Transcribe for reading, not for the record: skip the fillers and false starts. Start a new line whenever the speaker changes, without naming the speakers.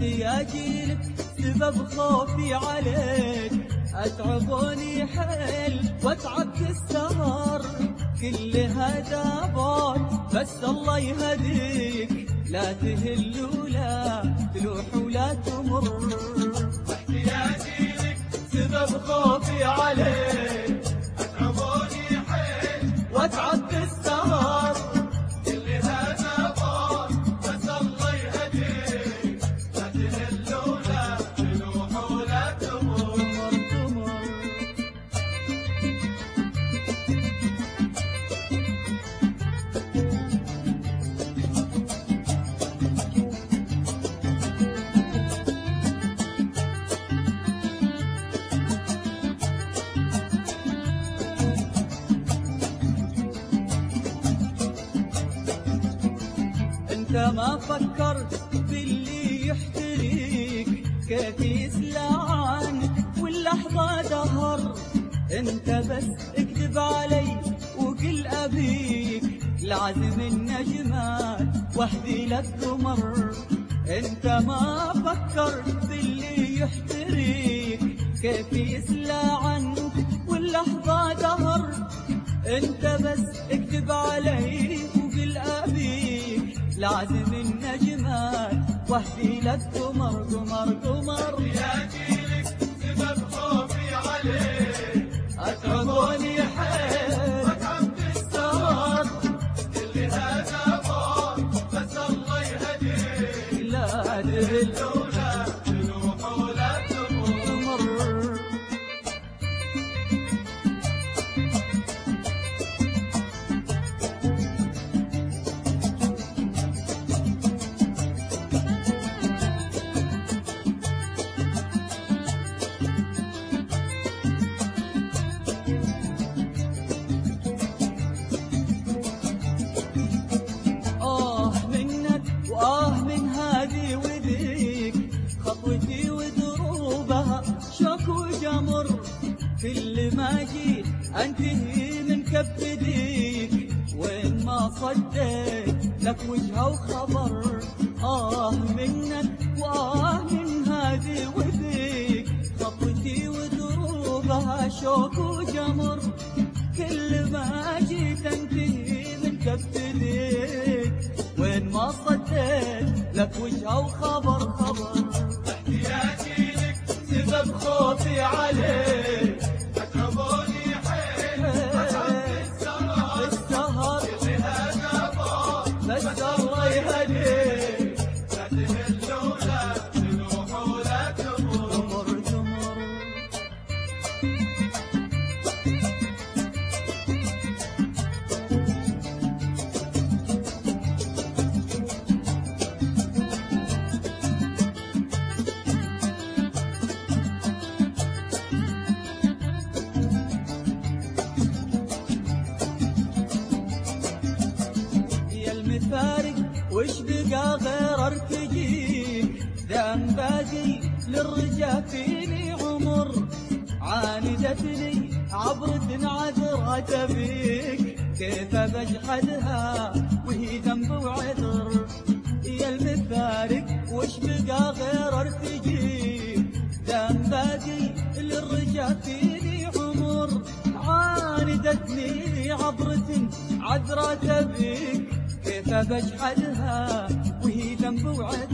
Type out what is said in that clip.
احتياجي لك سبب خوفي عليك، اتعبوني حيل واتعب في السهر، كل هذا بعد بس الله يهديك، لا تهل ولا تلوح ولا تمر.
احتياجي لك
سبب خوفي عليك،
اتعبوني حيل
واتعب في السهر،
كل هذا بعد بس الله يهديك، لا تهل ولا تلوح ولا تمر.
انت ما فكرت باللي يحتريك، كيف يسلى عنك واللحظة دهر، انت بس اكذب علي وقل ابيك، لعزم النجمات وحدي لك قمر. انت ما فكرت باللي يحتريك، كيف يسلى عنك واللحظة دهر، انت بس اكذب علي وقل ابيك، لعزم النجمات وحدي لك قمر قمر قمر.
احتياجي لك سبب خوفي عليك،
اتعبوني حيل
واتعب في
السهر،
كل هذا بعد بس الله يهديك،
لا تهل
ولا تلوح ولا تمر.
قمر. من هذه وذيك، خطوتي ودروبها شوك وجمر، كل ما جيت انتهي من كف ايديك، وين ما صديت لك وجهه وخبر. منك من هذه وذيك، خطوتي ودروبها شوك وجمر، كل ما جيت انتهي من كف ايديك، وين ما صديت لك وجهه وخبر خبر.
احتياجي لك
سبب خوفي عليك،
اتعبوني حيل واتعب في
السهر،
كل هذا بعد
بس الله يهديك،
لا تهل ولا تلوح ولا تمر.
قمر قمر. المفارق وش بقى غير ارتجيك، دام باقي للرجا فيني عمر، عاندتني عبرة عذرة بيك، كيف بجحدها وهي ذنب وعذر. يا المفارق وش بقى غير ارتجيك، دام باقي للرجا فيني عمر، عاندتني عبرة عذرة بيك، كيف بجحدها وهي ذنب وعذر.